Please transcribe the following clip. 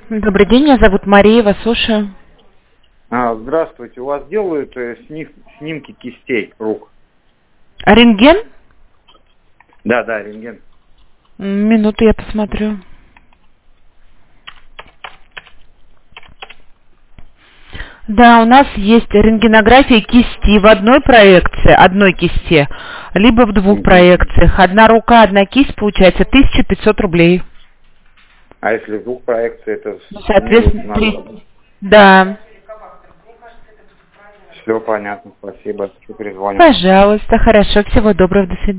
Добрый день, меня зовут Мария, вас слушаю. Здравствуйте, у вас делают снимки кистей рук? Рентген? Да, рентген. Минуту, я посмотрю. Да, у нас есть рентгенография кисти в одной проекции, одной кисти, либо в двух проекциях. Одна рука, одна кисть, получается 1500 рублей. А если в двух проекциях, это... Соответственно, 3. Да. Все понятно, спасибо, что перезвонил. Пожалуйста, хорошо, всего доброго, до свидания.